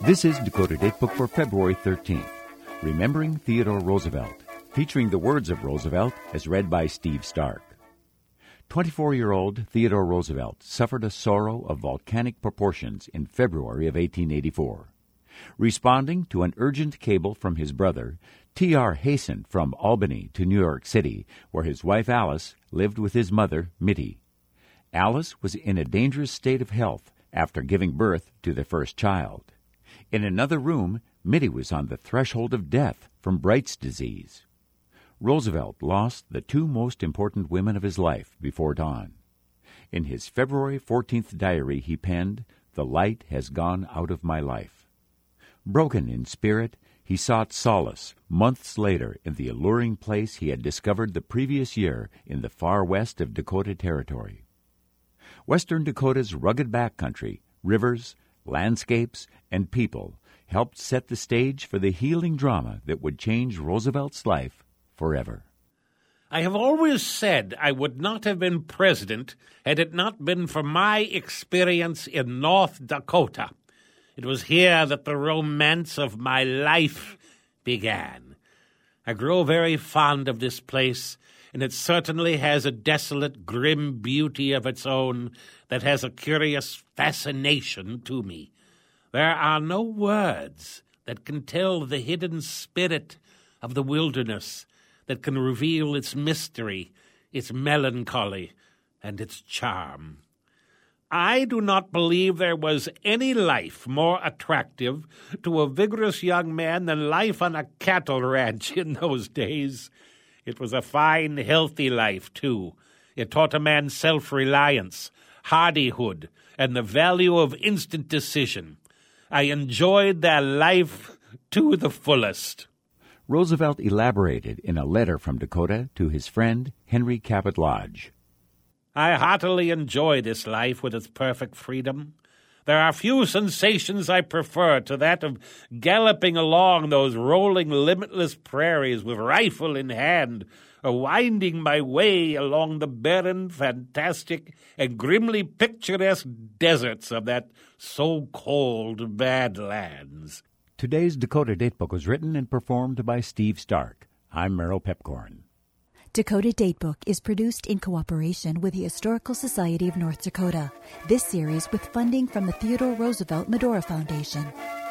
This is Dakota Datebook for February 13th, Remembering Theodore Roosevelt, featuring the words of Roosevelt as read by Steve Stark. 24-year-old Theodore Roosevelt suffered a sorrow of volcanic proportions in February of 1884. Responding to an urgent cable from his brother, T.R. hastened from Albany to New York City, where his wife Alice lived with his mother, Mittie. Alice was in a dangerous state of health after giving birth to their first child. In another room, Mittie was on the threshold of death from Bright's disease. Roosevelt lost the two most important women of his life before dawn. In his February 14th diary, he penned, "The light has gone out of my life." Broken in spirit, he sought solace months later in the alluring place he had discovered the previous year in the far west of Dakota Territory. Western Dakota's rugged backcountry, rivers, landscapes, and people helped set the stage for the healing drama that would change Roosevelt's life forever. I have always said I would not have been president had it not been for my experience in North Dakota. It was here that the romance of my life began. I grow very fond of this place, and it certainly has a desolate, grim beauty of its own that has a curious fascination to me. There are no words that can tell the hidden spirit of the wilderness, that can reveal its mystery, its melancholy, and its charm. I do not believe there was any life more attractive to a vigorous young man than life on a cattle ranch in those days. It was a fine, healthy life, too. It taught a man self-reliance, hardihood, and the value of instant decision. I enjoyed that life to the fullest. Roosevelt elaborated in a letter from Dakota to his friend Henry Cabot Lodge. I heartily enjoy this life with its perfect freedom. There are few sensations I prefer to that of galloping along those rolling, limitless prairies with rifle in hand, or winding my way along the barren, fantastic, and grimly picturesque deserts of that so-called Badlands. Today's Dakota Datebook was written and performed by Steve Stark. I'm Merrill Pepcorn. Dakota Datebook is produced in cooperation with the Historical Society of North Dakota. This series with funding from the Theodore Roosevelt Medora Foundation.